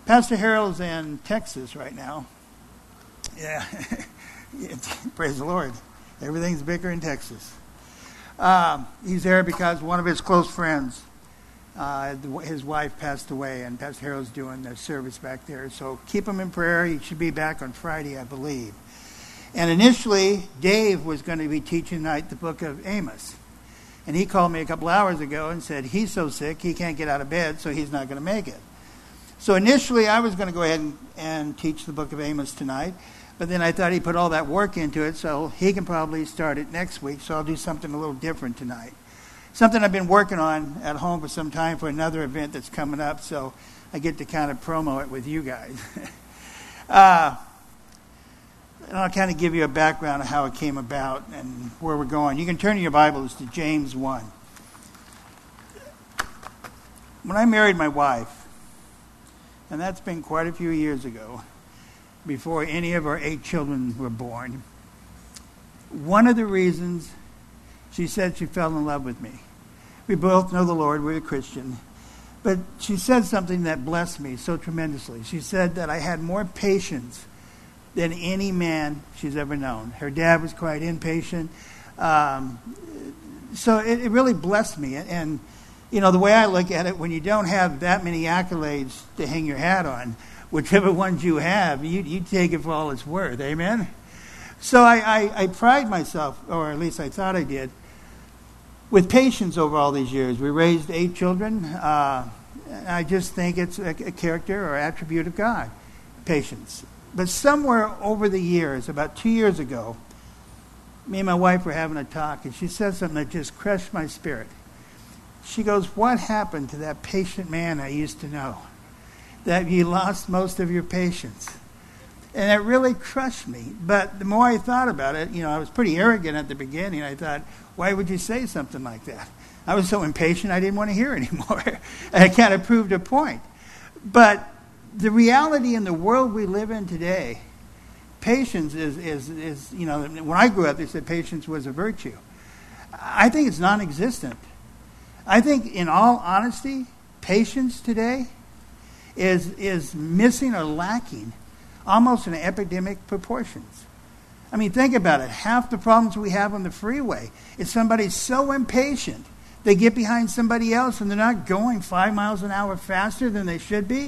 Pastor Harold's in Texas right now. Yeah, praise the Lord. Everything's bigger in Texas. He's there because one of his close friends, his wife passed away, and Pastor Harold's doing their service back there. So keep him in prayer. He should be back on Friday, I believe. And initially, Dave was going to be teaching tonight the book of Amos. And he called me a couple hours ago and said he's so sick he can't get out of bed, so he's not going to make it. So initially, I was going to go ahead and teach the book of Amos tonight. But then I thought he put all that work into it, so he can probably start it next week. So I'll do something a little different tonight. Something I've been working on at home for some time for another event that's coming up, so I get to kind of promo it with you guys. And I'll kind of give you a background of how it came about and where we're going. You can turn your Bibles to James 1. When I married my wife, and that's been quite a few years ago, before any of our 8 children were born, one of the reasons she said she fell in love with me. We both know the Lord, we're a Christian. But she said something that blessed me so tremendously. She said that I had more patience than any man she's ever known. Her dad was quite impatient. So it really blessed me. And, you know, the way I look at it, when you don't have that many accolades to hang your hat on, whichever ones you have, you take it for all it's worth. Amen? So I pride myself, or at least I thought I did, with patience over all these years. We raised 8 children. I just think it's a character or attribute of God, patience. But somewhere over the years, about 2 years ago, me and my wife were having a talk, and she said something that just crushed my spirit. She goes, "What happened to that patient man I used to know? That you lost most of your patience." And it really crushed me. But the more I thought about it, you know, I was pretty arrogant at the beginning. I thought, why would you say something like that? I was so impatient I didn't want to hear anymore. And it kind of proved a point. But the reality in the world we live in today, patience is you know, when I grew up, they said patience was a virtue. I think it's non-existent. I think, in all honesty, patience today is missing or lacking almost in epidemic proportions. I mean, think about it. Half the problems we have on the freeway is somebody so impatient, they get behind somebody else and they're not going 5 miles an hour faster than they should be.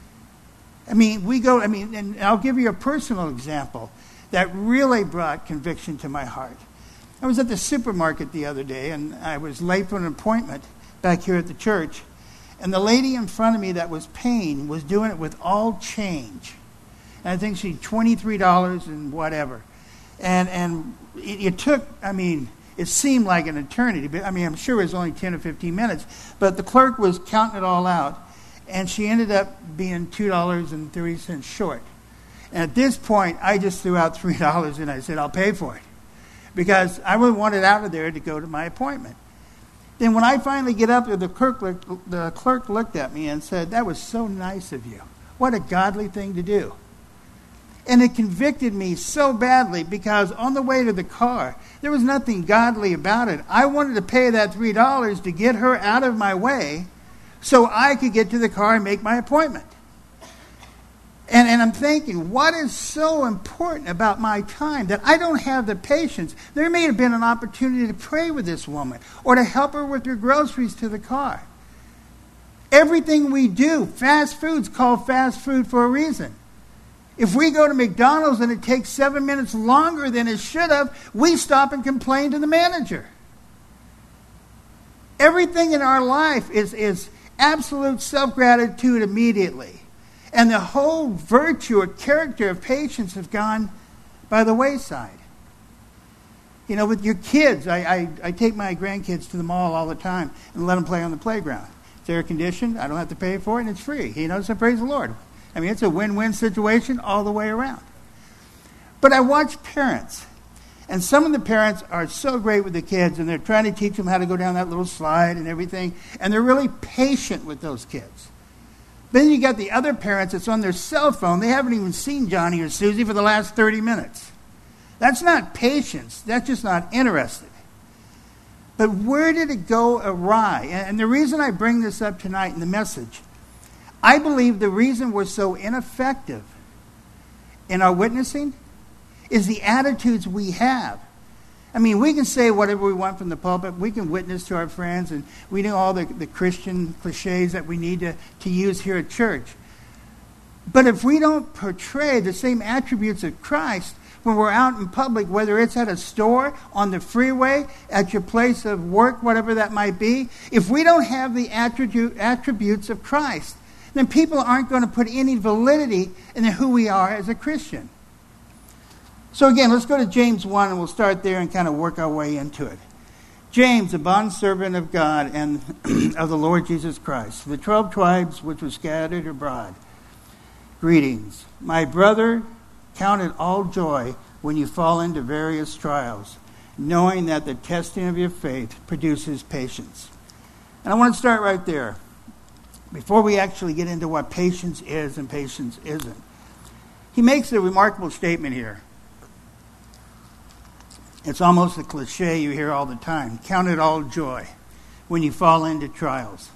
And I'll give you a personal example that really brought conviction to my heart. I was at the supermarket the other day, and I was late for an appointment back here at the church. And the lady in front of me that was paying was doing it with all change. And I think she $23 and whatever. And it took, it seemed like an eternity. But I'm sure it was only 10 or 15 minutes. But the clerk was counting it all out. And she ended up being $2.30 short. And at this point, I just threw out $3 and I said, I'll pay for it. Because I really wanted out of there to go to my appointment. Then when I finally get up there, the clerk looked at me and said, "That was so nice of you. What a godly thing to do." And it convicted me so badly because on the way to the car, there was nothing godly about it. I wanted to pay that $3 to get her out of my way so I could get to the car and make my appointment. And I'm thinking, what is so important about my time that I don't have the patience? There may have been an opportunity to pray with this woman or to help her with her groceries to the car. Everything we do, fast food's called fast food for a reason. If we go to McDonald's and it takes 7 minutes longer than it should have, we stop and complain to the manager. Everything in our life is absolute self-gratitude immediately. And the whole virtue or character of patience have gone by the wayside. You know, with your kids, I take my grandkids to the mall all the time and let them play on the playground. It's air conditioned, I don't have to pay for it, and it's free. You know, so praise the Lord. It's a win-win situation all the way around. But I watch parents, and some of the parents are so great with the kids, and they're trying to teach them how to go down that little slide and everything, and they're really patient with those kids. Then you got the other parents that's on their cell phone. They haven't even seen Johnny or Susie for the last 30 minutes. That's not patience. That's just not interested. But where did it go awry? And the reason I bring this up tonight in the message, I believe the reason we're so ineffective in our witnessing is the attitudes we have. I mean, we can say whatever we want from the pulpit. We can witness to our friends, and we know all the Christian cliches that we need to use here at church. But if we don't portray the same attributes of Christ when we're out in public, whether it's at a store, on the freeway, at your place of work, whatever that might be, if we don't have the attributes of Christ, then people aren't going to put any validity in who we are as a Christian. So again, let's go to James 1, and we'll start there and kind of work our way into it. James, a bondservant of God and of the Lord Jesus Christ, to the 12 tribes which were scattered abroad. Greetings. My brother, count it all joy when you fall into various trials, knowing that the testing of your faith produces patience. And I want to start right there, before we actually get into what patience is and patience isn't. He makes a remarkable statement here. It's almost a cliche you hear all the time. Count it all joy when you fall into trials.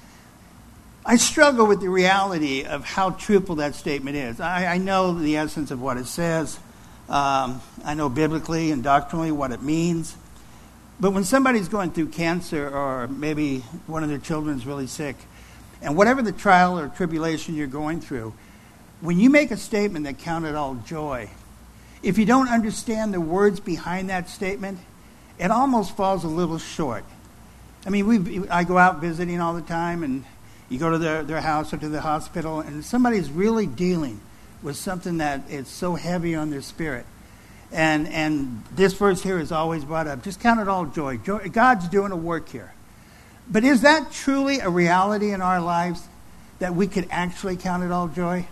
I struggle with the reality of how truthful that statement is. I know the essence of what it says. I know biblically and doctrinally what it means. But when somebody's going through cancer, or maybe one of their children's really sick, and whatever the trial or tribulation you're going through, when you make a statement that count it all joy, if you don't understand the words behind that statement, it almost falls a little short. I mean, I go out visiting all the time, and you go to their house or to the hospital, and somebody's really dealing with something that is so heavy on their spirit. And this verse here is always brought up. Just count it all joy. God's doing a work here. But is that truly a reality in our lives, that we could actually count it all joy?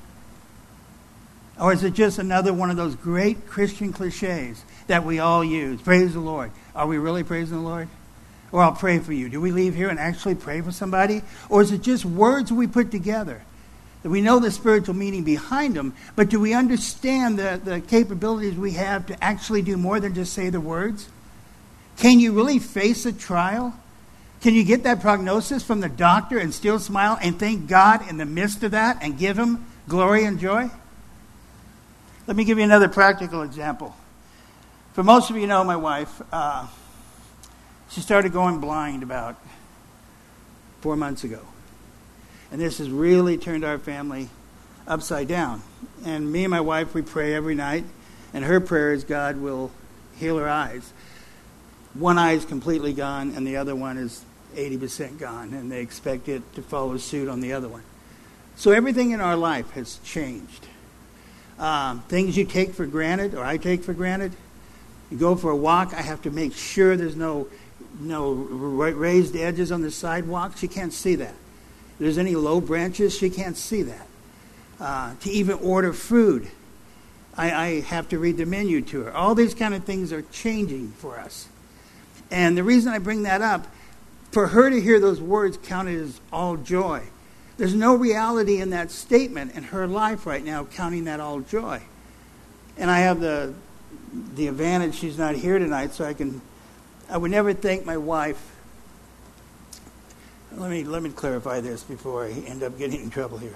Or is it just another one of those great Christian cliches that we all use? Praise the Lord. Are we really praising the Lord? Or I'll pray for you. Do we leave here and actually pray for somebody? Or is it just words we put together? That we know the spiritual meaning behind them, but do we understand the capabilities we have to actually do more than just say the words? Can you really face a trial? Can you get that prognosis from the doctor and still smile and thank God in the midst of that and give Him glory and joy? Let me give you another practical example. For most of you know my wife, she started going blind about 4 months ago. And this has really turned our family upside down. And me and my wife, we pray every night. And her prayer is God will heal her eyes. One eye is completely gone, and the other one is 80% gone. And they expect it to follow suit on the other one. So everything in our life has changed. Things you take for granted, or I take for granted. You go for a walk, I have to make sure there's no raised edges on the sidewalk. She can't see that. If there's any low branches, she can't see that. To even order food, I have to read the menu to her. All these kind of things are changing for us. And the reason I bring that up, for her to hear those words counted as all joy, there's no reality in that statement in her life right now, counting that all joy. And I have the advantage she's not here tonight, so I would never thank my wife. Let me clarify this before I end up getting in trouble here.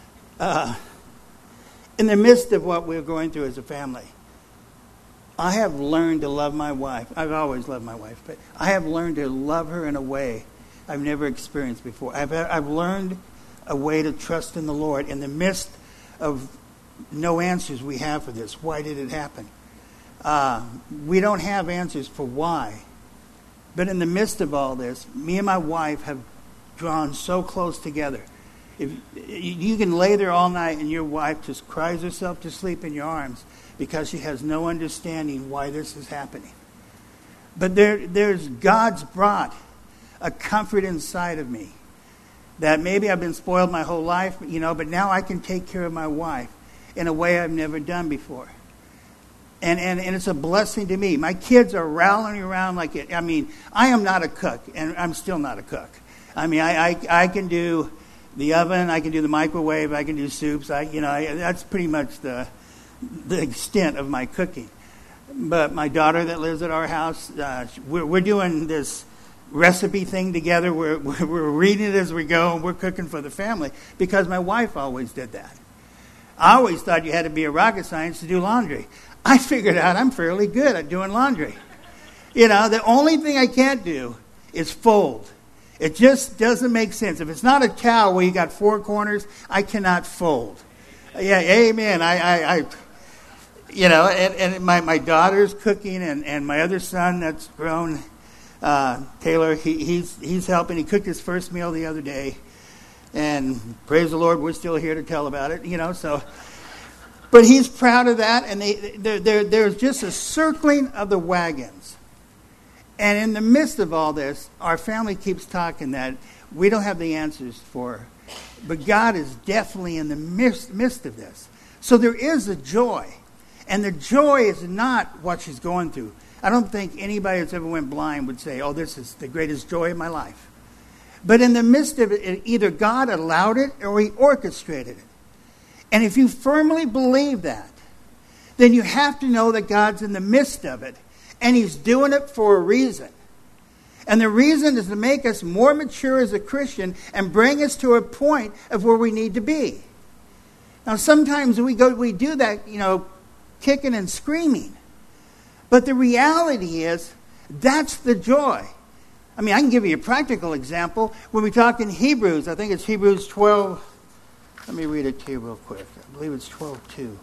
In the midst of what we're going through as a family, I have learned to love my wife. I've always loved my wife, but I have learned to love her in a way I've never experienced before. I've learned a way to trust in the Lord in the midst of no answers we have for this. Why did it happen? We don't have answers for why. But in the midst of all this, me and my wife have drawn so close together. If you can lay there all night and your wife just cries herself to sleep in your arms because she has no understanding why this is happening. But God's brought a comfort inside of me that maybe I've been spoiled my whole life, but now I can take care of my wife in a way I've never done before. And it's a blessing to me. My kids are rallying around like it. I mean, I am not a cook, and I'm still not a cook. I mean, I can do the oven, I can do the microwave, I can do soups. That's pretty much the extent of my cooking. But my daughter that lives at our house, we're doing this recipe thing together. We're reading it as we go, and we're cooking for the family because my wife always did that. I always thought you had to be a rocket science to do laundry. I figured out I'm fairly good at doing laundry. The only thing I can't do is fold. It just doesn't make sense. If it's not a towel where you got four corners, I cannot fold. Yeah, amen. And my daughter's cooking, and my other son that's grown, Taylor, he's helping. He cooked his first meal the other day, and praise the Lord, we're still here to tell about it. So, but he's proud of that, and there's just a circling of the wagons. And in the midst of all this, our family keeps talking that we don't have the answers for, but God is definitely in the midst of this. So there is a joy. And the joy is not what she's going through. I don't think anybody that's ever went blind would say, oh, this is the greatest joy of my life. But in the midst of it, either God allowed it or he orchestrated it. And if you firmly believe that, then you have to know that God's in the midst of it. And he's doing it for a reason. And the reason is to make us more mature as a Christian and bring us to a point of where we need to be. Now, sometimes we do that, kicking and screaming. But the reality is, that's the joy. I can give you a practical example. When we talk in Hebrews, I think it's Hebrews 12. Let me read it to you real quick. I believe it's 12:2.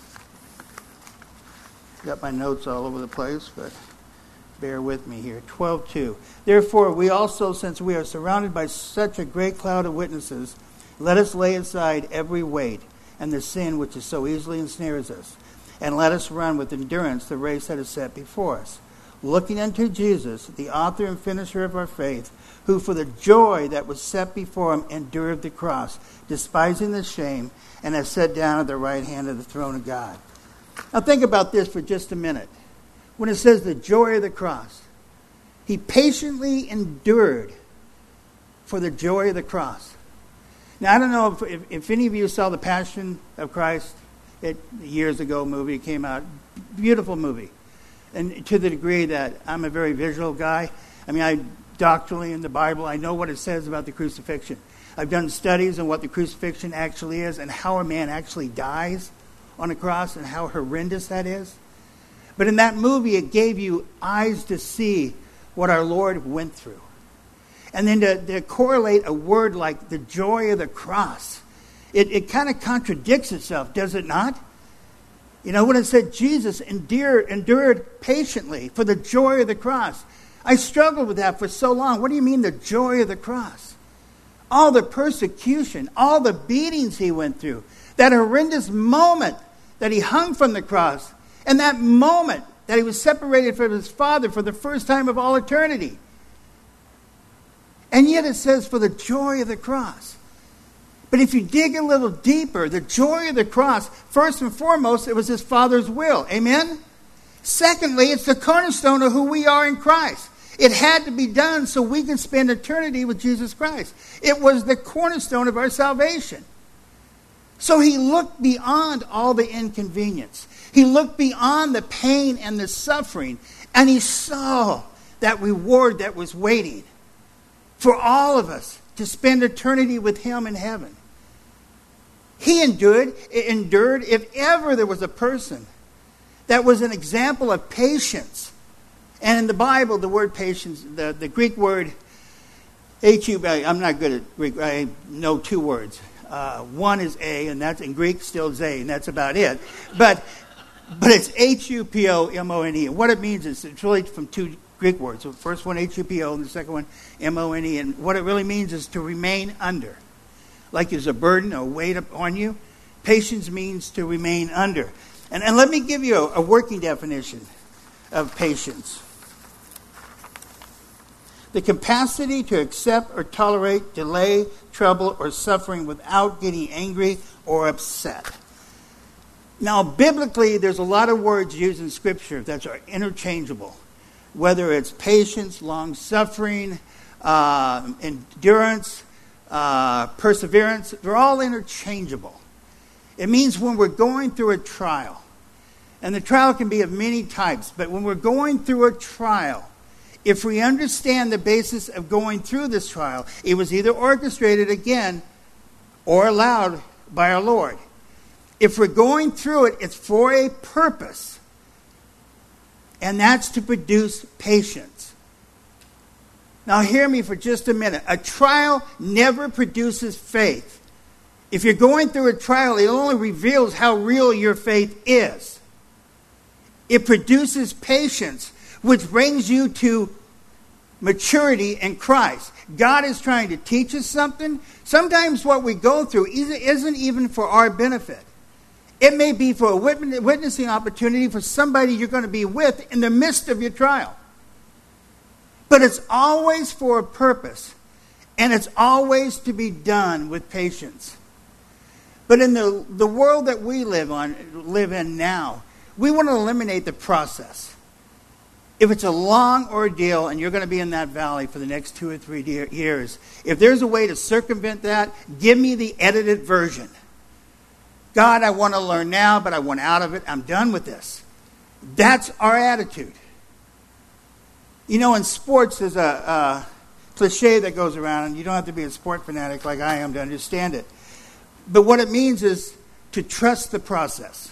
Got my notes all over the place, but bear with me here. 12:2. Therefore, we also, since we are surrounded by such a great cloud of witnesses, let us lay aside every weight and the sin which is so easily ensnares us, and let us run with endurance the race that is set before us, looking unto Jesus, the author and finisher of our faith, who for the joy that was set before him endured the cross, despising the shame, and has sat down at the right hand of the throne of God. Now think about this for just a minute. When it says the joy of the cross, he patiently endured for the joy of the cross. Now I don't know if any of you saw The Passion of Christ. Years ago movie. It came out. Beautiful movie. And to the degree that I'm a very visual guy, I doctrinally in the Bible, I know what it says about the crucifixion. I've done studies on what the crucifixion actually is and how a man actually dies on a cross and how horrendous that is. But in that movie, it gave you eyes to see what our Lord went through. And then to correlate a word like the joy of the cross, it kind of contradicts itself, does it not? When it said Jesus endured patiently for the joy of the cross. I struggled with that for so long. What do you mean the joy of the cross? All the persecution, all the beatings he went through, that horrendous moment that he hung from the cross, and that moment that he was separated from his Father for the first time of all eternity. And yet it says for the joy of the cross. But if you dig a little deeper, the joy of the cross, first and foremost, it was his Father's will. Amen? Secondly, it's the cornerstone of who we are in Christ. It had to be done so we can spend eternity with Jesus Christ. It was the cornerstone of our salvation. So he looked beyond all the inconvenience. He looked beyond the pain and the suffering, and he saw that reward that was waiting for all of us to spend eternity with him in heaven. He endured. If ever there was a person that was an example of patience, and in the Bible, the word patience, the Greek word, I'm not good at Greek. I know two words. One is a, and that's in Greek still ze, and that's about it. But it's H-U-P-O-M-O-N-E. And what it means is it's really from two Greek words. So the first one, H-U-P-O, and the second one, M-O-N-E. And what it really means is to remain under. Like there's a burden or weight upon you. Patience means to remain under. And let me give you a working definition of patience. The capacity to accept or tolerate delay, trouble, or suffering without getting angry or upset. Now, biblically, there's a lot of words used in Scripture that are interchangeable. Whether it's patience, long-suffering, endurance, perseverance, they're all interchangeable. It means when we're going through a trial, and the trial can be of many types, but when we're going through a trial, If we understand the basis of going through this trial, it was either orchestrated again or allowed by our Lord. If we're going through it, it's for a purpose. And that's to produce patience. Now hear me for just a minute. A trial never produces faith. If you're going through a trial, it only reveals how real your faith is. It produces patience, which brings you to maturity in Christ. God is trying to teach us something. Sometimes what we go through isn't even for our benefit. It may be for a witnessing opportunity for somebody you're going to be with in the midst of your trial. But it's always for a purpose. And it's always to be done with patience. But in the world that we live in now, we want to eliminate the process. If it's a long ordeal and you're going to be in that valley for the next 2 or 3 years, if there's a way to circumvent that, give me the edited version. God, I want to learn now, but I want out of it. I'm done with this. That's our attitude. You know, in sports, there's a cliche that goes around, and you don't have to be a sport fanatic like I am to understand it. But what it means is to trust the process.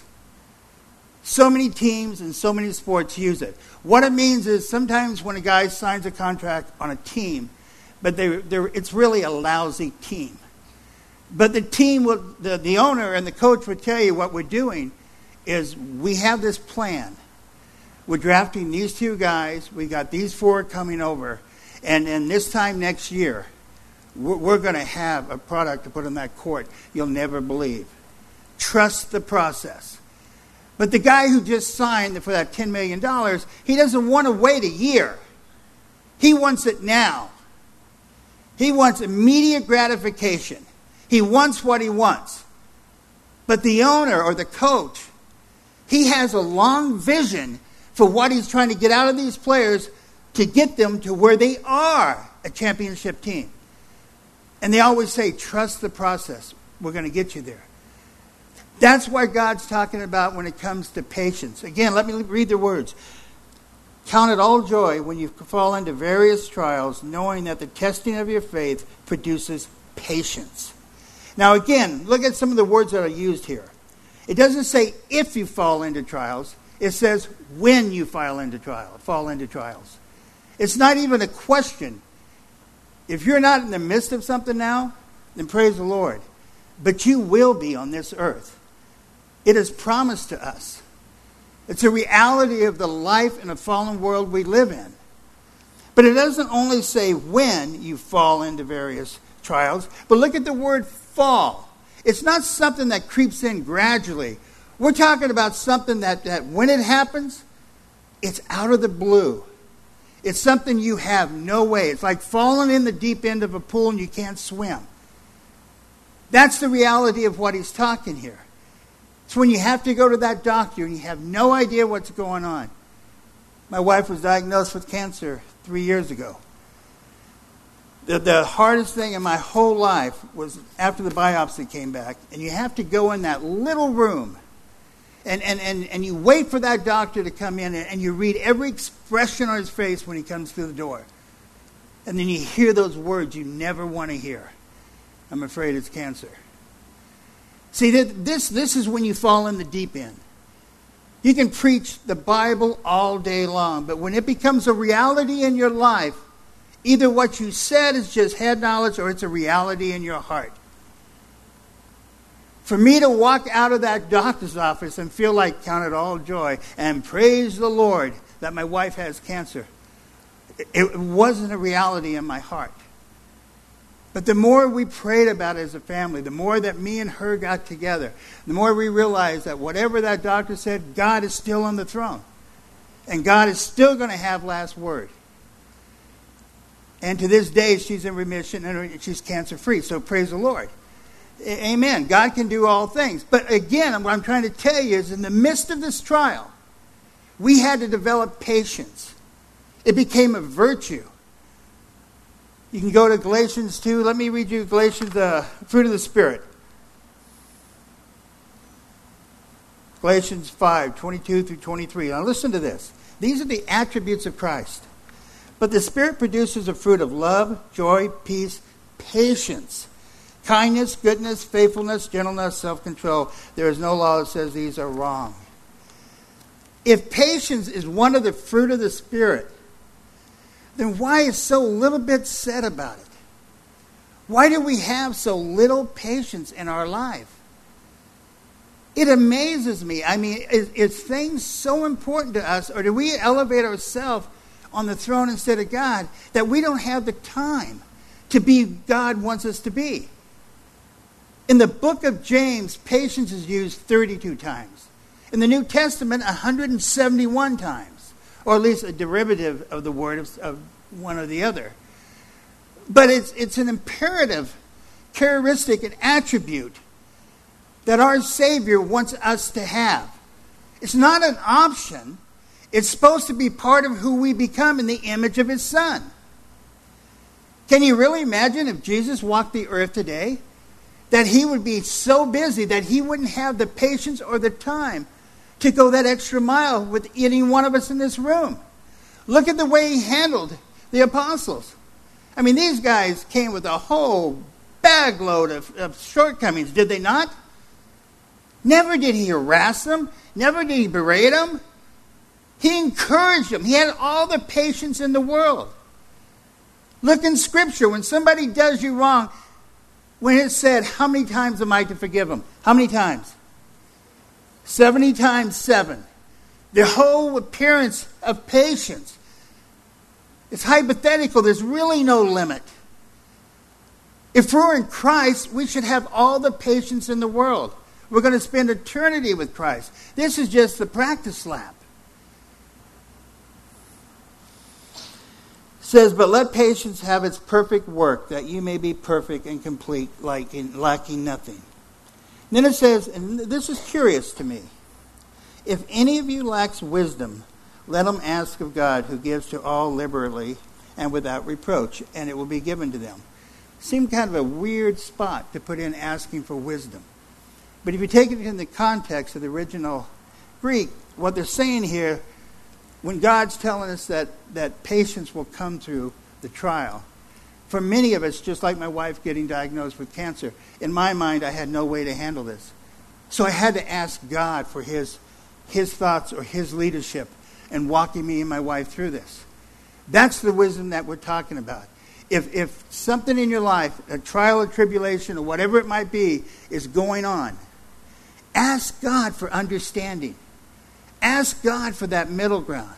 So many teams and so many sports use it. What it means is sometimes when a guy signs a contract on a team, but it's really a lousy team. But the team, the owner and the coach will tell you what we're doing is we have this plan. We're drafting these 2 guys. We got these 4 coming over. And this time next year, we're going to have a product to put on that court you'll never believe. Trust the process. But the guy who just signed for that $10 million, he doesn't want to wait a year. He wants it now. He wants immediate gratification. He wants what he wants. But the owner or the coach, he has a long vision for what he's trying to get out of these players to get them to where they are a championship team. And they always say, trust the process. We're going to get you there. That's what God's talking about when it comes to patience. Again, let me read the words. Count it all joy when you fall into various trials, knowing that the testing of your faith produces patience. Now again, look at some of the words that are used here. It doesn't say if you fall into trials. It says when you fall into trials. It's not even a question. If you're not in the midst of something now, then praise the Lord. But you will be on this earth. It is promised to us. It's a reality of the life in a fallen world we live in. But it doesn't only say when you fall into various trials, but look at the word fall. It's not something that creeps in gradually. We're talking about something that when it happens, it's out of the blue. It's something you have no way. It's like falling in the deep end of a pool and you can't swim. That's the reality of what he's talking here. It's when you have to go to that doctor and you have no idea what's going on. My wife was diagnosed with cancer 3 years ago. The hardest thing in my whole life was after the biopsy came back, and you have to go in that little room, and you wait for that doctor to come in, and you read every expression on his face when he comes through the door. And then you hear those words you never want to hear. I'm afraid it's cancer. See, this is when you fall in the deep end. You can preach the Bible all day long, but when it becomes a reality in your life, either what you said is just head knowledge or it's a reality in your heart. For me to walk out of that doctor's office and feel like count it all joy and praise the Lord that my wife has cancer, it wasn't a reality in my heart. But the more we prayed about it as a family, the more that me and her got together, the more we realized that whatever that doctor said, God is still on the throne. And God is still going to have last word. And to this day, she's in remission and she's cancer-free. So praise the Lord. Amen. God can do all things. But again, what I'm trying to tell you is in the midst of this trial, we had to develop patience. It became a virtue. You can go to Galatians 2. Let me read you Galatians, fruit of the Spirit. Galatians 5, 22 through 23. Now listen to this. These are the attributes of Christ. But the Spirit produces a fruit of love, joy, peace, patience, kindness, goodness, faithfulness, gentleness, self-control. There is no law that says these are wrong. If patience is one of the fruit of the Spirit, then why is so little bit said about it? Why do we have so little patience in our life? It amazes me. I mean, is things so important to us, or do we elevate ourselves on the throne instead of God that we don't have the time to be God wants us to be? In the book of James, patience is used 32 times. In the New Testament, 171 times, or at least a derivative of the word of one or the other. But it's an imperative characteristic and attribute that our Savior wants us to have. It's not an option. It's supposed to be part of who we become in the image of His Son. Can you really imagine if Jesus walked the earth today, that He would be so busy that He wouldn't have the patience or the time to go that extra mile with any one of us in this room? Look at the way He handled the apostles. I mean, these guys came with a whole bagload of shortcomings, did they not? Never did He harass them. Never did He berate them. He encouraged them. He had all the patience in the world. Look in Scripture. When somebody does you wrong, when it said, how many times am I to forgive them? How many times? 70 times 7. The whole appearance of patience. It's hypothetical. There's really no limit. If we're in Christ, we should have all the patience in the world. We're going to spend eternity with Christ. This is just the practice lap. It says, but let patience have its perfect work, that you may be perfect and complete, lacking nothing. And then it says, and this is curious to me, if any of you lacks wisdom, let him ask of God, who gives to all liberally and without reproach, and it will be given to them. Seemed kind of a weird spot to put in asking for wisdom. But if you take it in the context of the original Greek, what they're saying here, when God's telling us that patience will come through the trial, for many of us, just like my wife getting diagnosed with cancer, in my mind I had no way to handle this. So I had to ask God for His thoughts or His leadership in walking me and my wife through this. That's the wisdom that we're talking about. If something in your life, a trial or tribulation or whatever it might be, is going on, ask God for understanding. Ask God for that middle ground.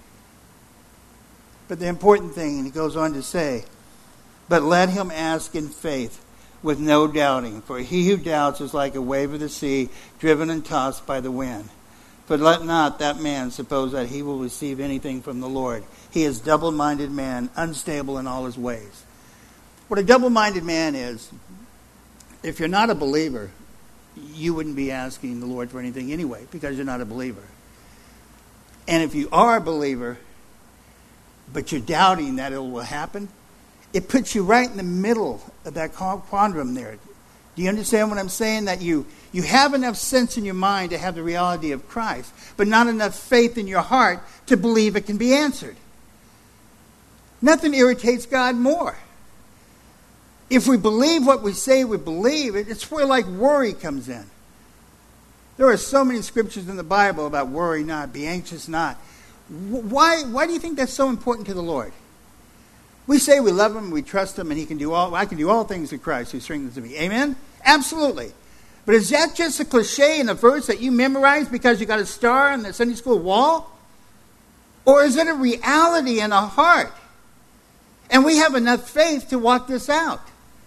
But the important thing, and he goes on to say, but let him ask in faith with no doubting. For he who doubts is like a wave of the sea, driven and tossed by the wind. But let not that man suppose that he will receive anything from the Lord. He is a double-minded man, unstable in all his ways. What a double-minded man is, if you're not a believer, you wouldn't be asking the Lord for anything anyway, because you're not a believer. And if you are a believer, but you're doubting that it will happen, it puts you right in the middle of that quandrum there. Do you understand what I'm saying? That you have enough sense in your mind to have the reality of Christ, but not enough faith in your heart to believe it can be answered. Nothing irritates God more. If we believe what we say we believe, it's where like worry comes in. There are so many scriptures in the Bible about worry not, be anxious not. Why do you think that's so important to the Lord? We say we love Him, we trust Him, and I can do all things through Christ who strengthens me. Amen? Absolutely. But is that just a cliche in a verse that you memorize because you got a star on the Sunday school wall? Or is it a reality in our heart? And we have enough faith to walk this out.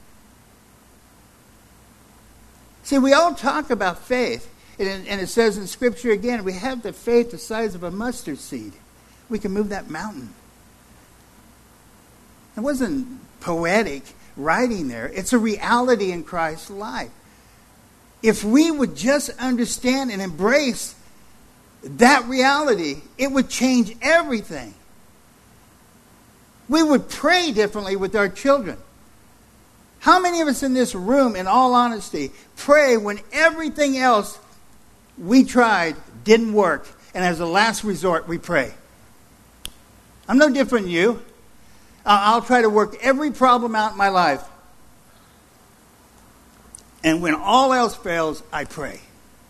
See, we all talk about faith. And it says in Scripture again, we have the faith the size of a mustard seed. We can move that mountain. It wasn't poetic writing there. It's a reality in Christ's life. If we would just understand and embrace that reality, it would change everything. We would pray differently with our children. How many of us in this room, in all honesty, pray when everything else we tried didn't work, and as a last resort we pray? I'm no different than you. I'll try to work every problem out in my life. And when all else fails, I pray.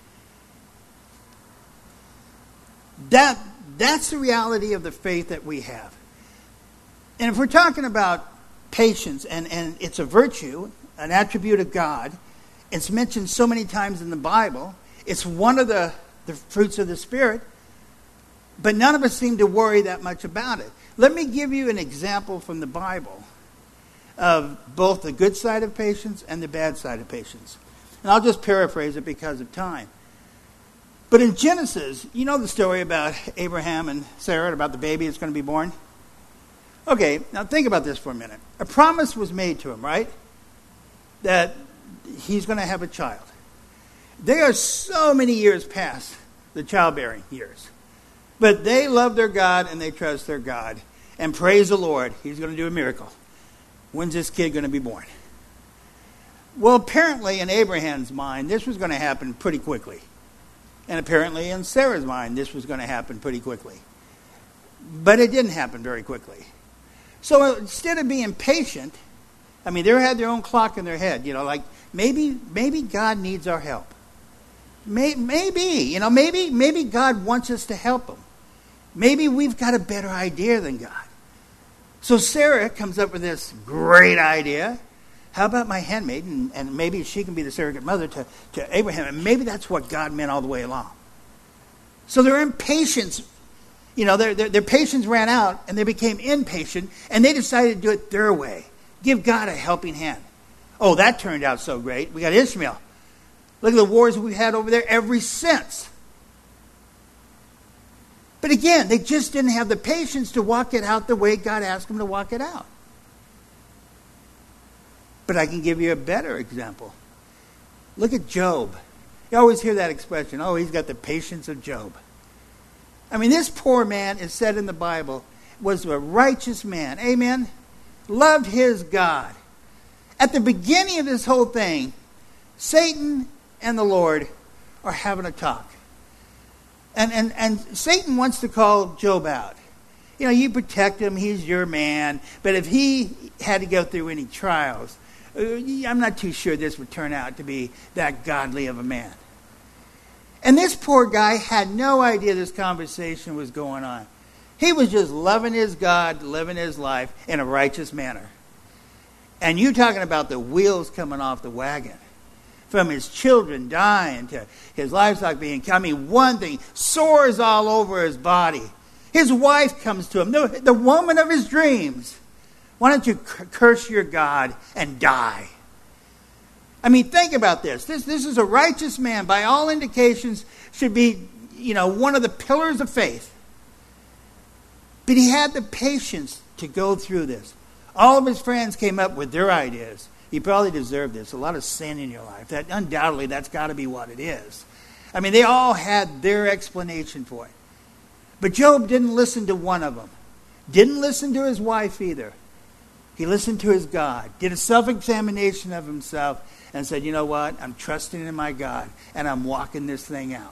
That's the reality of the faith that we have. And if we're talking about patience, and it's a virtue, an attribute of God, it's mentioned so many times in the Bible. It's one of the fruits of the Spirit. But none of us seem to worry that much about it. Let me give you an example from the Bible of both the good side of patience and the bad side of patience. And I'll just paraphrase it because of time. But in Genesis, you know the story about Abraham and Sarah, about the baby that's going to be born? Okay, now think about this for a minute. A promise was made to him, right? That he's going to have a child. They are so many years past the childbearing years. But they love their God and they trust their God. And praise the Lord, he's going to do a miracle. When's this kid going to be born? Well, apparently in Abraham's mind, this was going to happen pretty quickly. And apparently in Sarah's mind, this was going to happen pretty quickly. But it didn't happen very quickly. So instead of being patient, I mean, they had their own clock in their head. You know, like maybe God needs our help. Maybe God wants us to help him. Maybe we've got a better idea than God. So Sarah comes up with this great idea. How about my handmaid? And maybe she can be the surrogate mother to Abraham. And maybe that's what God meant all the way along. So their impatience, you know, their patience ran out and they became impatient. And they decided to do it their way. Give God a helping hand. Oh, that turned out so great. We got Ishmael. Look at the wars we've had over there ever since. But again, they just didn't have the patience to walk it out the way God asked them to walk it out. But I can give you a better example. Look at Job. You always hear that expression, oh, he's got the patience of Job. I mean, this poor man, is said in the Bible, was a righteous man. Amen? Loved his God. At the beginning of this whole thing, Satan and the Lord are having a talk. And Satan wants to call Job out. You know, you protect him, he's your man. But if he had to go through any trials, I'm not too sure this would turn out to be that godly of a man. And this poor guy had no idea this conversation was going on. He was just loving his God, living his life in a righteous manner. And you talking about the wheels coming off the wagon. From his children dying to his livestock being, I mean, one thing, sores all over his body. His wife comes to him, the woman of his dreams. Why don't you curse your God and die? I mean, think about this. This is a righteous man, by all indications, should be, you know, one of the pillars of faith. But he had the patience to go through this. All of his friends came up with their ideas. You probably deserve this. A lot of sin in your life. That undoubtedly, that's got to be what it is. I mean, they all had their explanation for it. But Job didn't listen to one of them. Didn't listen to his wife either. He listened to his God. Did a self-examination of himself and said, you know what? I'm trusting in my God and I'm walking this thing out.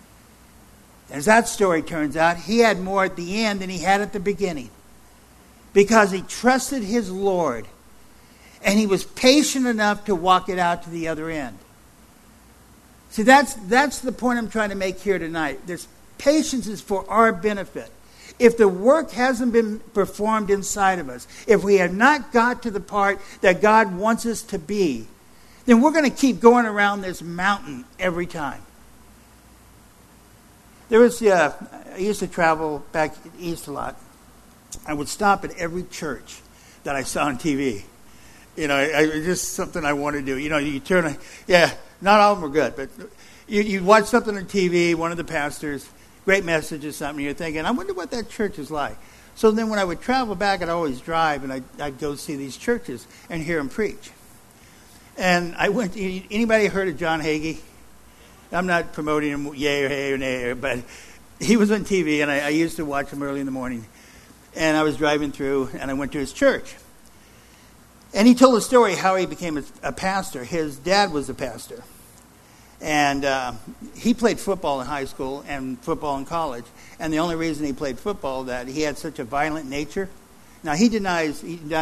As that story turns out, he had more at the end than he had at the beginning. Because he trusted his Lord. And he was patient enough to walk it out to the other end. See, that's the point I'm trying to make here tonight. This patience is for our benefit. If the work hasn't been performed inside of us, if we have not got to the part that God wants us to be, then we're going to keep going around this mountain every time. I used to travel back east a lot. I would stop at every church that I saw on TV. You know, it's just something I want to do. You know, you turn, not all of them are good, but you watch something on TV, one of the pastors, great message or something, you're thinking, I wonder what that church is like. So then when I would travel back, I'd always drive, and I'd go see these churches and hear them preach. And anybody heard of John Hagee? I'm not promoting him yay or hey or nay, but he was on TV, and I used to watch him early in the morning. And I was driving through, and I went to his church. And he told a story how he became a pastor. His dad was a pastor. And he played football in high school and football in college. And the only reason he played football, that he had such a violent nature. Now, he denied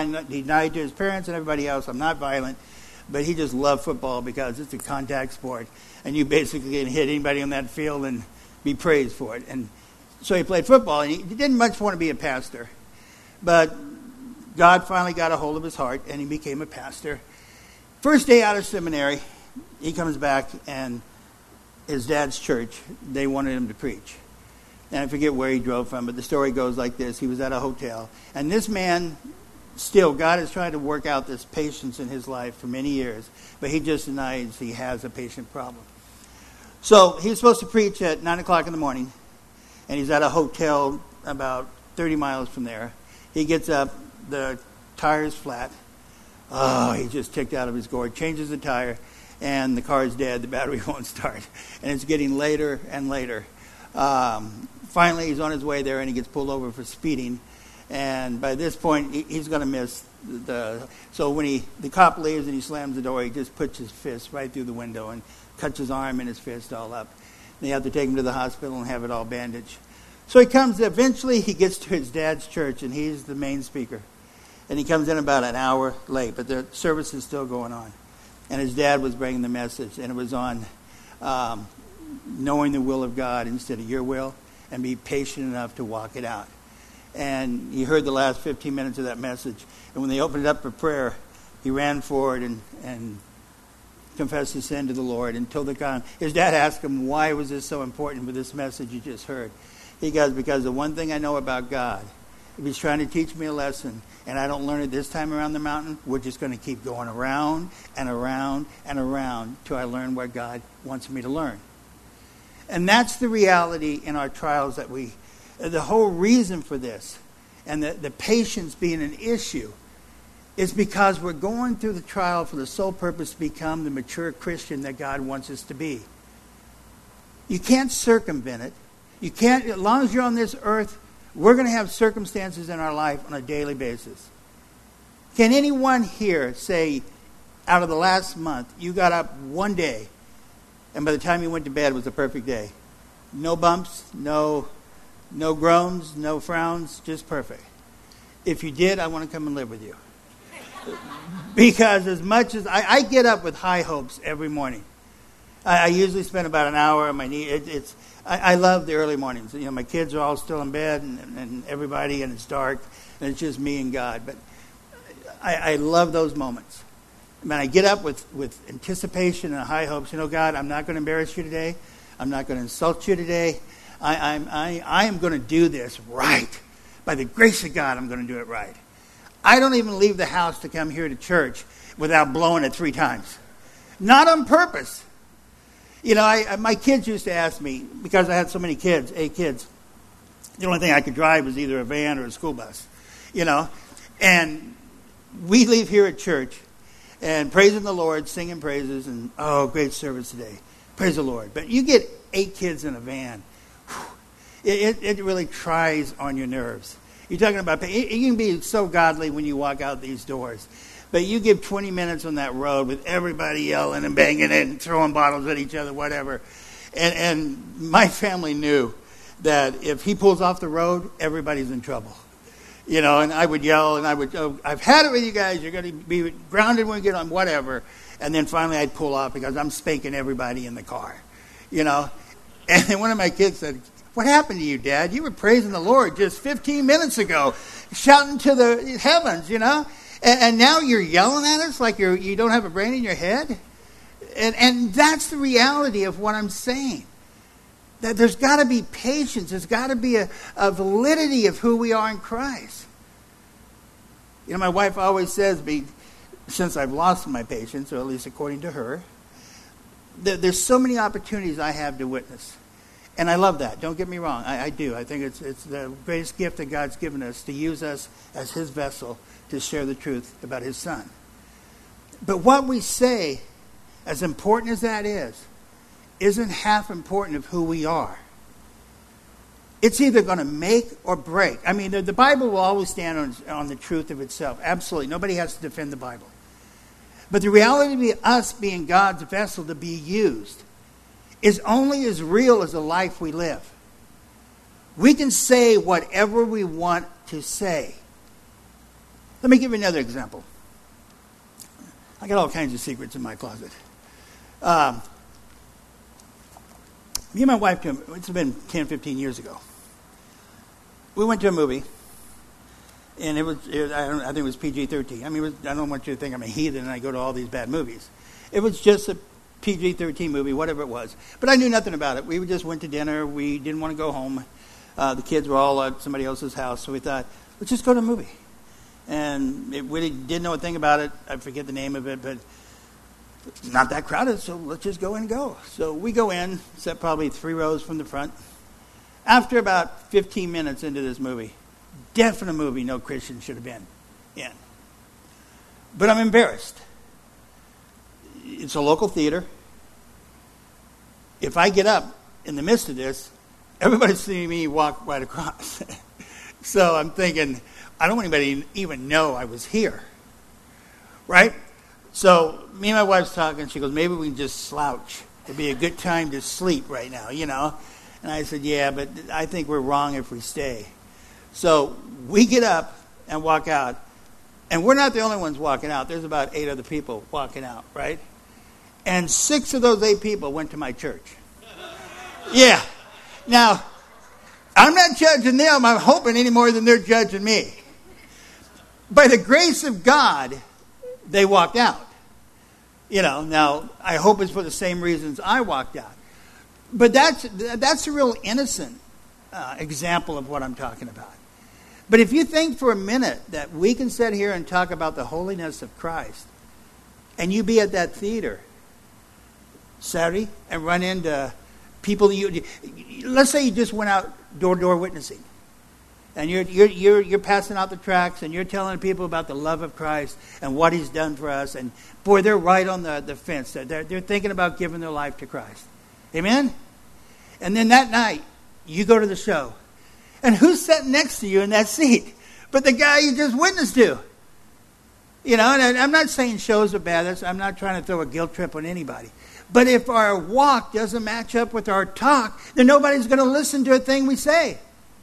to his parents and everybody else, I'm not violent, but he just loved football because it's a contact sport, and you basically can hit anybody on that field and be praised for it. And so he played football, and he didn't much want to be a pastor. But God finally got a hold of his heart, and he became a pastor. First day out of seminary, he comes back, and his dad's church, they wanted him to preach. And I forget where he drove from, but the story goes like this. He was at a hotel. And this man, still, God has tried to work out this patience in his life for many years, but he just denies he has a patient problem. So he was supposed to preach at 9 o'clock in the morning, and he's at a hotel about 30 miles from there. He gets up, the tire's flat. Oh, he's just ticked out of his gourd. Changes the tire, and the car is dead. The battery won't start. And it's getting later and later. Finally, he's on his way there, and he gets pulled over for speeding. And by this point, he's going to miss so when the cop leaves and he slams the door, he just puts his fist right through the window and cuts his arm and his fist all up. They have to take him to the hospital and have it all bandaged. So eventually he gets to his dad's church, and he's the main speaker. And he comes in about an hour late, but the service is still going on. And his dad was bringing the message, and it was on knowing the will of God instead of your will, and be patient enough to walk it out. And he heard the last 15 minutes of that message. And when they opened it up for prayer, he ran forward and confessed his sin to the Lord and told the guy. His dad asked him, why was this so important with this message you just heard? He goes, because the one thing I know about God, if he's trying to teach me a lesson and I don't learn it this time around the mountain, we're just going to keep going around and around and around till I learn what God wants me to learn. And that's the reality in our trials that the whole reason for this and the patience being an issue is because we're going through the trial for the sole purpose to become the mature Christian that God wants us to be. You can't circumvent it. You can't, as long as you're on this earth, we're going to have circumstances in our life on a daily basis. Can anyone here say, out of the last month, you got up one day, and by the time you went to bed, it was a perfect day? No bumps, no groans, no frowns, just perfect. If you did, I want to come and live with you. Because as much as I get up with high hopes every morning. I usually spend about an hour on my knee. I love the early mornings. You know, my kids are all still in bed, and everybody, and it's dark, and it's just me and God. But I love those moments. I mean, I get up with anticipation and high hopes. You know, God, I'm not going to embarrass you today. I'm not going to insult you today. I am going to do this right. By the grace of God, I'm going to do it right. I don't even leave the house to come here to church without blowing it 3 times. Not on purpose. You know, my kids used to ask me, because I had so many kids, 8 kids, the only thing I could drive was either a van or a school bus. You know, and we leave here at church and praising the Lord, singing praises, and, oh, great service today. Praise the Lord. But you get 8 kids in a van. It really tries on your nerves. You're talking about, you can be so godly when you walk out these doors. But you give 20 minutes on that road with everybody yelling and banging it and throwing bottles at each other, whatever. And my family knew that if he pulls off the road, everybody's in trouble. You know, and I would yell and I would, oh, I've had it with you guys. You're going to be grounded when we get on, whatever. And then finally I'd pull off because I'm spanking everybody in the car. You know. And then one of my kids said, what happened to you, Dad? You were praising the Lord just 15 minutes ago, shouting to the heavens, you know. And now you're yelling at us like you don't have a brain in your head? And that's the reality of what I'm saying. That there's got to be patience. There's got to be a validity of who we are in Christ. You know, my wife always says, since I've lost my patience, or at least according to her, that there's so many opportunities I have to witness. And I love that. Don't get me wrong. I do. I think it's the greatest gift that God's given us, to use us as his vessel to share the truth about his son. But what we say, as important as that is, isn't half important of who we are. It's either going to make or break. I mean, the Bible will always stand on the truth of itself. Absolutely. Nobody has to defend the Bible. But the reality of us being God's vessel to be used is only as real as the life we live. We can say whatever we want to say. Let me give you another example. I got all kinds of secrets in my closet. Me and my wife, it's been 10, 15 years ago. We went to a movie, and I think it was PG-13. I mean, I don't want you to think I'm a heathen and I go to all these bad movies. It was just a PG-13 movie, whatever it was. But I knew nothing about it. We just went to dinner. We didn't want to go home. The kids were all at somebody else's house, so we thought, let's just go to a movie. And we didn't know a thing about it. I forget the name of it, but not that crowded, so let's just go and go. So we go in, sat probably 3 rows from the front. After about 15 minutes into this movie, definite movie no Christian should have been in. But I'm embarrassed. It's a local theater. If I get up in the midst of this, everybody's seeing me walk right across. So I'm thinking, I don't want anybody to even know I was here. Right? So me and my wife's talking. She goes, maybe we can just slouch. It'd be a good time to sleep right now, you know. And I said, yeah, but I think we're wrong if we stay. So we get up and walk out. And we're not the only ones walking out. There's about 8 other people walking out, right? And 6 of those 8 people went to my church. Yeah. Now, I'm not judging them. I'm hoping any more than they're judging me. By the grace of God, they walked out. You know, now, I hope it's for the same reasons I walked out. But that's a real innocent example of what I'm talking about. But if you think for a minute that we can sit here and talk about the holiness of Christ, and you be at that theater Saturday and run into people that let's say you just went out door-to-door witnessing, and you're passing out the tracts and you're telling people about the love of Christ and what He's done for us, and boy, they're right on the fence. They're thinking about giving their life to Christ. Amen? And then that night, you go to the show. And who's sitting next to you in that seat? But the guy you just witnessed to. You know, and I'm not saying shows are bad. I'm not trying to throw a guilt trip on anybody. But if our walk doesn't match up with our talk, then nobody's going to listen to a thing we say.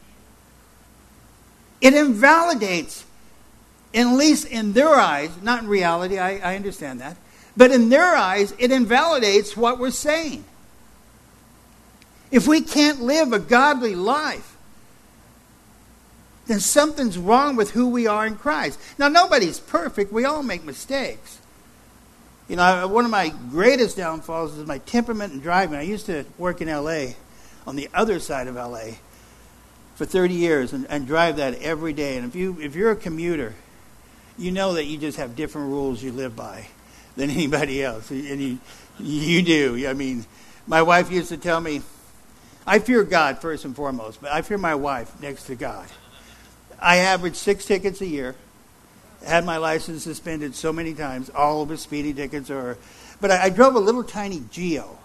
It invalidates, at least in their eyes, not in reality, I understand that, but in their eyes, it invalidates what we're saying. If we can't live a godly life, then something's wrong with who we are in Christ. Now, nobody's perfect. We all make mistakes. You know, one of my greatest downfalls is my temperament in driving. I used to work in L.A., on the other side of L.A., for 30 years and drive that every day. And if you're a commuter, you know that you just have different rules you live by than anybody else. And you do. I mean, my wife used to tell me, I fear God first and foremost, but I fear my wife next to God. I average 6 tickets a year. Had my license suspended so many times, all over speeding tickets. But I drove a little tiny Geo.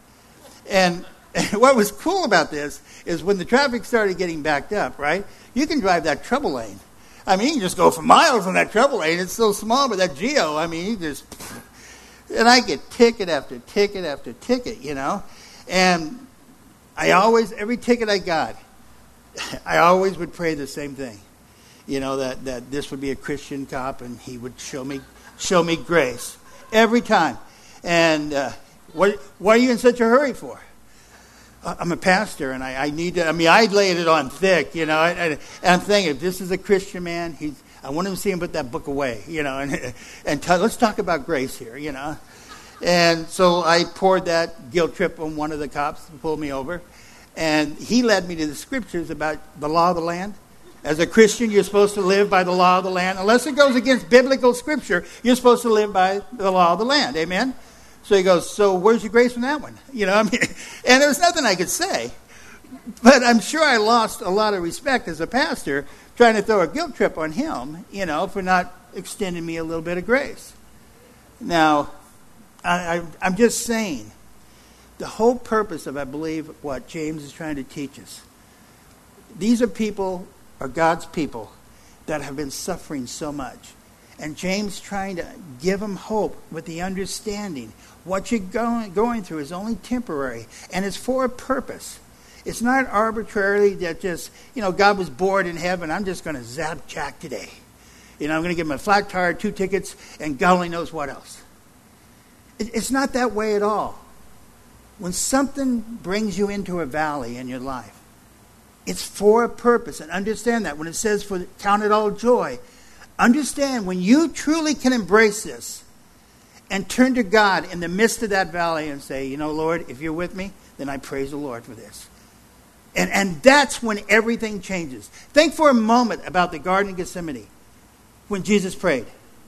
And what was cool about this is when the traffic started getting backed up, right, you can drive that trouble lane. I mean, you can just go for miles on that trouble lane. It's so small, but that Geo, I mean, you just... And I get ticket after ticket after ticket, you know. And every ticket I got, I always would pray the same thing. You know, that this would be a Christian cop and he would show me grace. Every time. And what are you in such a hurry for? I'm a pastor and I need to, I laid it on thick, you know. And I'm thinking, if this is a Christian man, I want him to see him put that book away, you know. And let's talk about grace here, you know. And so I poured that guilt trip on one of the cops who pulled me over. And he led me to the scriptures about the law of the land. As a Christian, you're supposed to live by the law of the land. Unless it goes against biblical scripture, you're supposed to live by the law of the land. Amen? So he goes, so where's your grace from that one? You know, and there was nothing I could say. But I'm sure I lost a lot of respect as a pastor trying to throw a guilt trip on him, you know, for not extending me a little bit of grace. Now, I'm just saying, the whole purpose of, I believe, what James is trying to teach us, these are God's people that have been suffering so much. And James trying to give them hope with the understanding what you're going through is only temporary, and it's for a purpose. It's not arbitrarily that just, you know, God was bored in heaven, I'm just going to zap Jack today. I'm going to give him a flat tire, 2 tickets, and God only knows what else. It's not that way at all. When something brings you into a valley in your life, it's for a purpose. And understand that. When it says, count it all joy, understand when you truly can embrace this and turn to God in the midst of that valley and say, Lord, if you're with me, then I praise the Lord for this. And that's when everything changes. Think for a moment about the Garden of Gethsemane when Jesus prayed.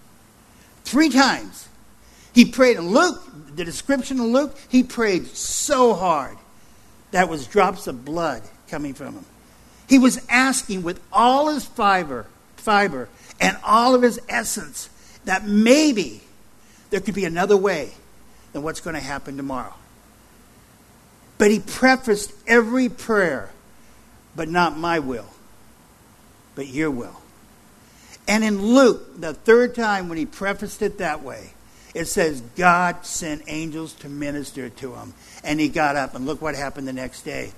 3 times. He prayed in Luke, the description of Luke, he prayed so hard that was drops of blood coming from him. He was asking with all his fiber and all of his essence that maybe there could be another way than what's going to happen tomorrow. But he prefaced every prayer, but not my will, but your will. And in Luke, the 3rd time when he prefaced it that way, it says God sent angels to minister to him. And he got up, and look what happened the next day.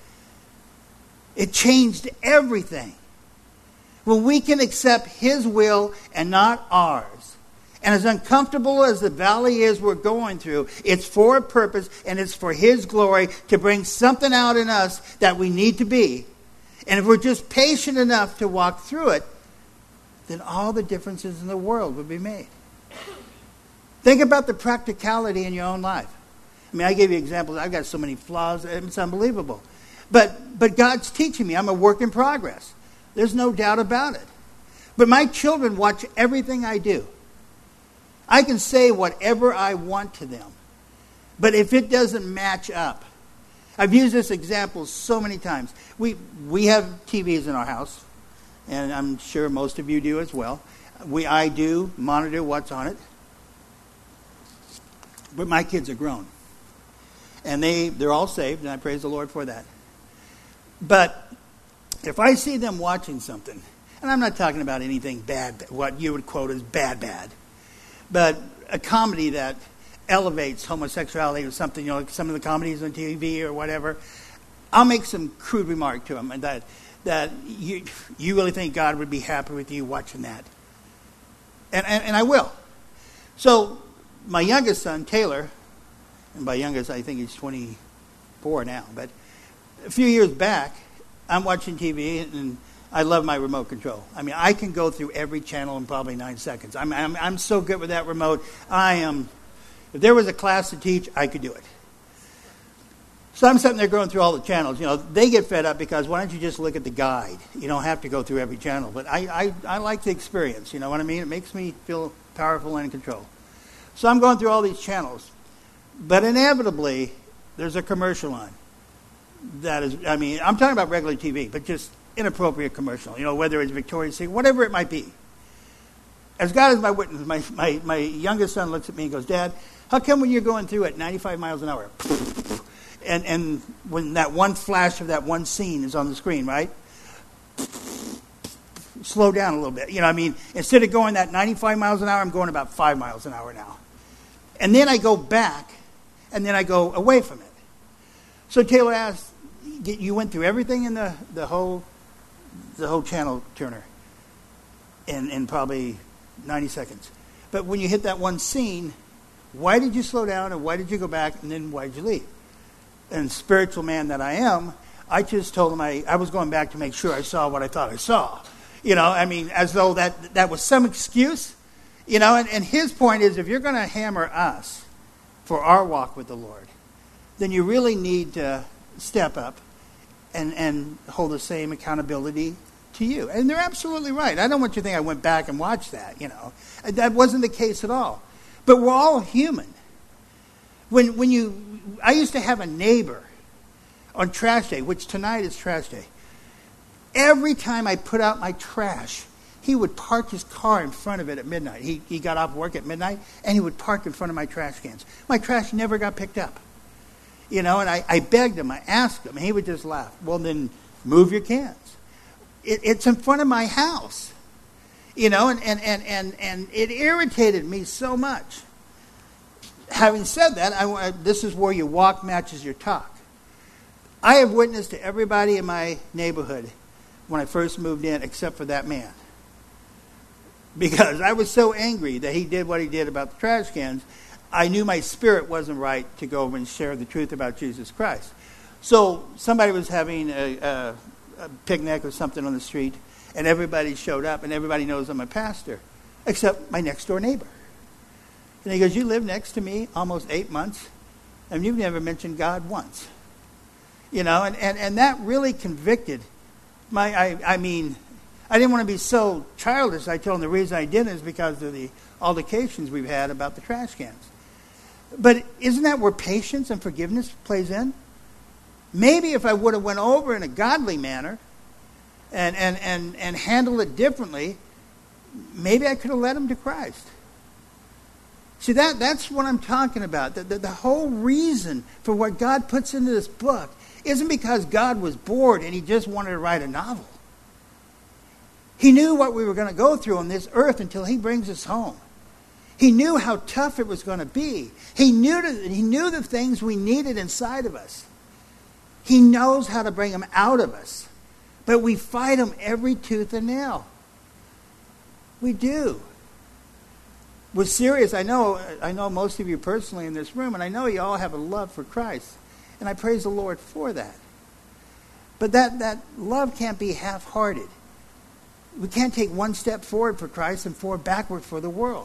It changed everything. When we can accept his will and not ours, and as uncomfortable as the valley is we're going through, it's for a purpose and it's for his glory to bring something out in us that we need to be. And if we're just patient enough to walk through it, then all the differences in the world would be made. Think about the practicality in your own life. I mean, I gave you examples. I've got so many flaws. It's unbelievable. But God's teaching me. I'm a work in progress. There's no doubt about it. But my children watch everything I do. I can say whatever I want to them. But if it doesn't match up, I've used this example so many times. We have TVs in our house, and I'm sure most of you do as well. I do monitor what's on it. But my kids are grown. And they're all saved, and I praise the Lord for that. But if I see them watching something, and I'm not talking about anything bad, what you would quote as bad, but a comedy that elevates homosexuality or something, some of the comedies on TV or whatever, I'll make some crude remark to them and that you really think God would be happy with you watching that. And I will. So my youngest son, Taylor, and by youngest I think he's 24 now, but a few years back, I'm watching TV and I love my remote control. I mean, I can go through every channel in probably 9 seconds. I'm so good with that remote. If there was a class to teach, I could do it. So I'm sitting there going through all the channels. They get fed up because why don't you just look at the guide? You don't have to go through every channel. But I like the experience. You know what I mean? It makes me feel powerful and in control. So I'm going through all these channels. But inevitably, there's a commercial on. That is, I'm talking about regular TV, but just inappropriate commercial. Whether it's Victoria's Secret, whatever it might be. As God is my witness, my youngest son looks at me and goes, Dad, how come when you're going through at 95 miles an hour, and when that one flash of that one scene is on the screen, right? Slow down a little bit. Instead of going that 95 miles an hour, I'm going about 5 miles an hour now. And then I go back, and then I go away from it. So Taylor asked, you went through everything in the whole channel turner in probably 90 seconds. But when you hit that one scene, why did you slow down and why did you go back and then why did you leave? And spiritual man that I am, I just told him I was going back to make sure I saw what I thought I saw. As though that was some excuse. And his point is if you're going to hammer us for our walk with the Lord, then you really need to step up and hold the same accountability to you. And they're absolutely right. I don't want you to think I went back and watched that, That wasn't the case at all. But we're all human. I used to have a neighbor on trash day, which tonight is trash day. Every time I put out my trash, he would park his car in front of it at midnight. He got off work at midnight, and he would park in front of my trash cans. My trash never got picked up. And I begged him, I asked him, and he would just laugh. Well, then move your cans. It's in front of my house. And it irritated me so much. Having said that, this is where your walk matches your talk. I have witnessed to everybody in my neighborhood when I first moved in, except for that man. because I was so angry that he did what he did about the trash cans. I knew my spirit wasn't right to go over and share the truth about Jesus Christ. So somebody was having a picnic or something on the street, and everybody showed up, and everybody knows I'm a pastor, except my next door neighbor. And he goes, you live next to me almost 8 months, and you've never mentioned God once. You know, and that really convicted I mean, I didn't want to be so childish. I told him the reason I did it is because of the altercations we've had about the trash cans. But isn't that where patience and forgiveness plays in? Maybe if I would have went over in a godly manner and handled it differently, maybe I could have led him to Christ. See, that's what I'm talking about. The whole reason for what God puts into this book isn't because God was bored and he just wanted to write a novel. He knew what we were going to go through on this earth until he brings us home. He knew how tough it was going to be. He knew the things we needed inside of us. He knows how to bring them out of us. But we fight them every tooth and nail. We do. We're serious. I know most of you personally in this room, and I know you all have a love for Christ. And I praise the Lord for that. But that love can't be half-hearted. We can't take one step forward for Christ and 4 backward for the world.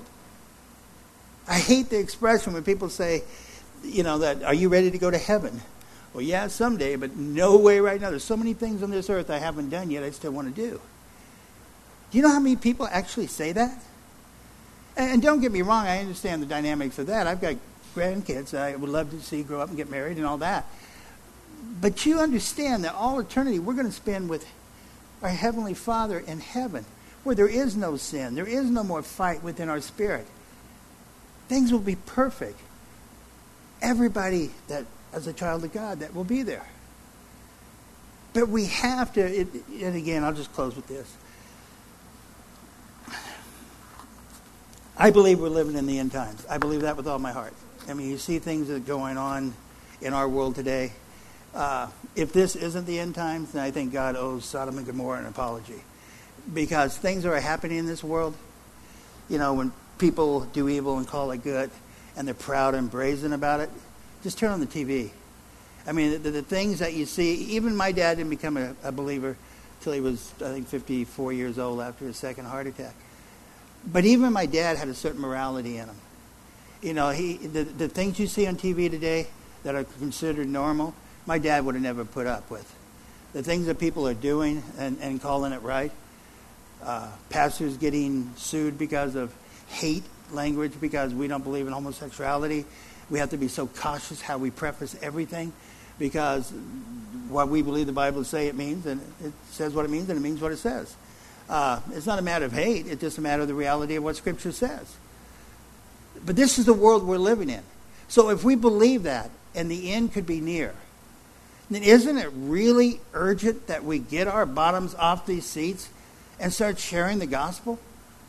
I hate the expression when people say, you know, that, are you ready to go to heaven? Well, yeah, someday, but no way right now. There's so many things on this earth I haven't done yet I still want to do. Do you know how many people actually say that? And don't get me wrong, I understand the dynamics of that. I've got grandkids I would love to see grow up and get married and all that. But you understand that all eternity we're going to spend with our Heavenly Father in heaven, where there is no sin, there is no more fight within our spirit. Things will be perfect. Everybody that, as a child of God, that will be there. But we have to, and again, I'll just close with this. I believe we're living in the end times. I believe that with all my heart. I mean, you see things that are going on in our world today. If this isn't the end times, then I think God owes Sodom and Gomorrah an apology. Because things are happening in this world. You know, when people do evil and call it good, and they're proud and brazen about it, just turn on the TV. I mean, the things that you see, even my dad didn't become a believer till he was, I think, 54 years old after his second heart attack. But even my dad had a certain morality in him. You know, the things you see on TV today that are considered normal, my dad would have never put up with. The things that people are doing and calling it right. Pastors getting sued because of hate language because we don't believe in homosexuality. We have to be so cautious how we preface everything because what we believe the Bible say it means, and it says what it means, and it means what it says. It's not a matter of hate. It's just a matter of the reality of what Scripture says. But this is the world we're living in. So if we believe that, and the end could be near, then isn't it really urgent that we get our bottoms off these seats and start sharing the gospel?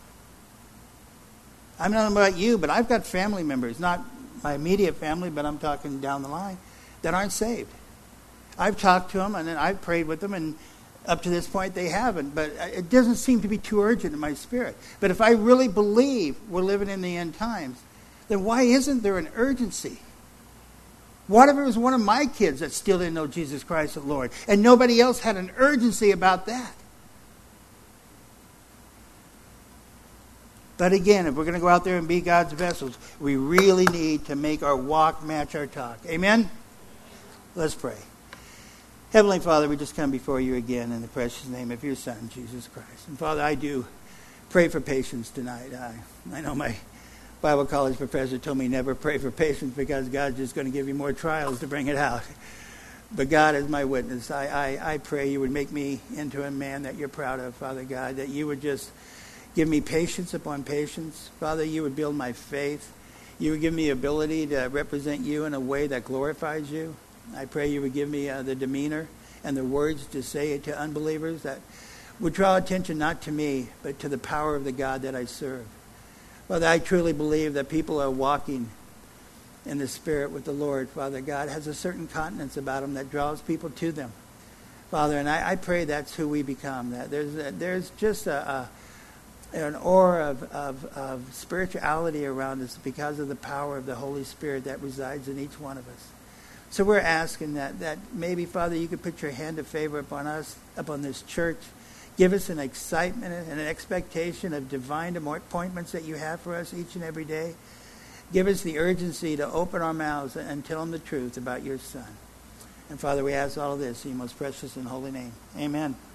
I don't know about you, but I've got family members, not my immediate family, but I'm talking down the line, that aren't saved. I've talked to them, and then I've prayed with them, and up to this point they haven't. But it doesn't seem to be too urgent in my spirit. But if I really believe we're living in the end times, then why isn't there an urgency? What if it was one of my kids that still didn't know Jesus Christ as Lord, and nobody else had an urgency about that? But again, if we're going to go out there and be God's vessels, we really need to make our walk match our talk. Amen? Let's pray. Heavenly Father, we just come before you again in the precious name of your Son, Jesus Christ. And Father, I do pray for patience tonight. I know my Bible college professor told me never pray for patience because God's just going to give you more trials to bring it out. But God is my witness. I pray you would make me into a man that you're proud of, Father God, that you would just give me patience upon patience. Father, you would build my faith. You would give me ability to represent you in a way that glorifies you. I pray you would give me the demeanor and the words to say to unbelievers that would draw attention not to me, but to the power of the God that I serve. Father, I truly believe that people are walking in the Spirit with the Lord. Father, God has a certain continence about him that draws people to them. Father, and I pray that's who we become. That there's just a an aura of spirituality around us because of the power of the Holy Spirit that resides in each one of us. So we're asking that maybe, Father, you could put your hand of favor upon us, upon this church. Give us an excitement and an expectation of divine appointments that you have for us each and every day. Give us the urgency to open our mouths and tell them the truth about your Son. And Father, we ask all of this in your most precious and holy name. Amen.